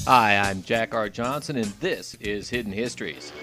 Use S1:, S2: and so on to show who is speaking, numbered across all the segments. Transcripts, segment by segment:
S1: Hi, I'm Jack R. Johnson, and this is Hidden Histories.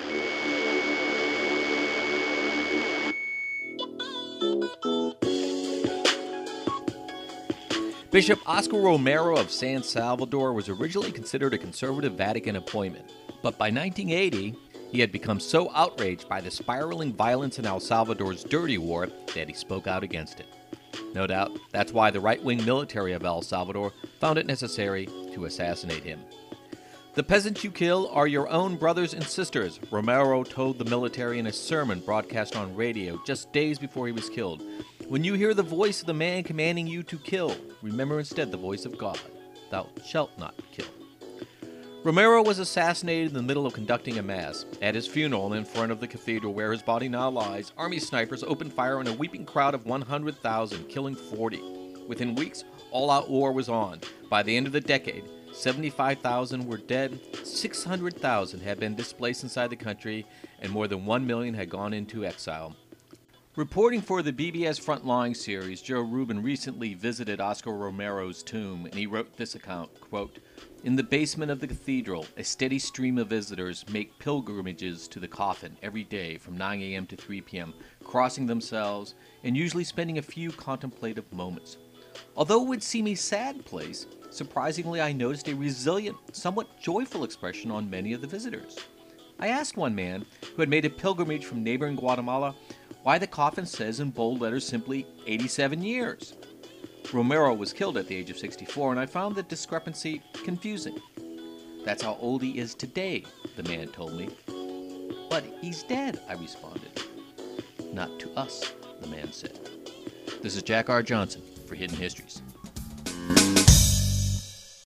S1: Bishop Oscar Romero of San Salvador was originally considered a conservative Vatican appointment, but by 1980, he had become so outraged by the spiraling violence in El Salvador's dirty war that he spoke out against it. No doubt, that's why the right-wing military of El Salvador found it necessary to assassinate him. The peasants you kill are your own brothers and sisters, Romero told the military in a sermon broadcast on radio just days before he was killed. When you hear the voice of the man commanding you to kill, remember instead the voice of God. Thou shalt not kill. Romero was assassinated in the middle of conducting a mass. At his funeral in front of the cathedral where his body now lies, army snipers opened fire on a weeping crowd of 100,000, killing 40. Within weeks, all-out war was on. By the end of the decade, 75,000 were dead, 600,000 had been displaced inside the country, and more than 1 million had gone into exile. Reporting for the BBS Frontline series, Joe Rubin recently visited Oscar Romero's tomb, and he wrote this account, quote, "In the basement of the cathedral, a steady stream of visitors make pilgrimages to the coffin every day from 9 a.m. to 3 p.m., crossing themselves and usually spending a few contemplative moments. Although it would seem a sad place, surprisingly I noticed a resilient, somewhat joyful expression on many of the visitors. I asked one man, who had made a pilgrimage from neighboring Guatemala, why the coffin says in bold letters simply 87 years. Romero was killed at the age of 64, and I found the discrepancy confusing. That's how old he is today, the man told me. But he's dead, I responded. Not to us, the man said. This is Jack R. Johnson for Hidden Histories.